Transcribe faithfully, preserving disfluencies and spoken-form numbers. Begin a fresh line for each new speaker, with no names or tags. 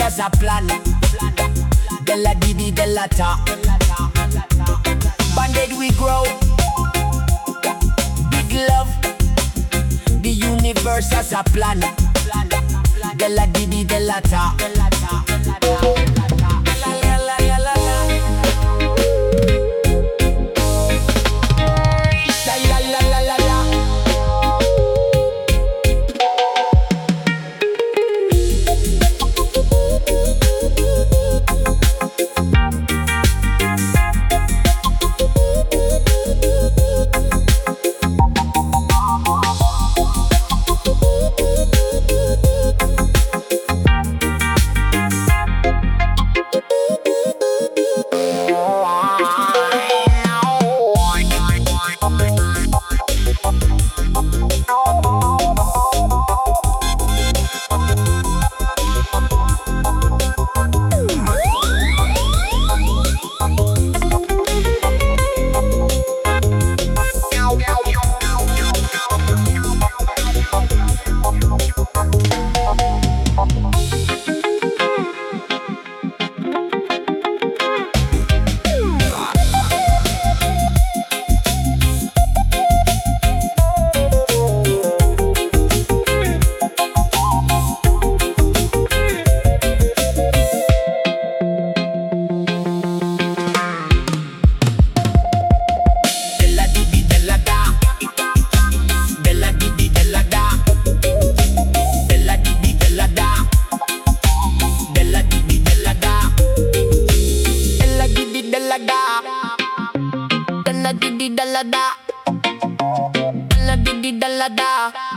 has a plan. Della Didi della Ta. Banded we grow. Big love. The universe has a plan. Della Didi della Ta. Della Didi della Da. Della Didi della Da.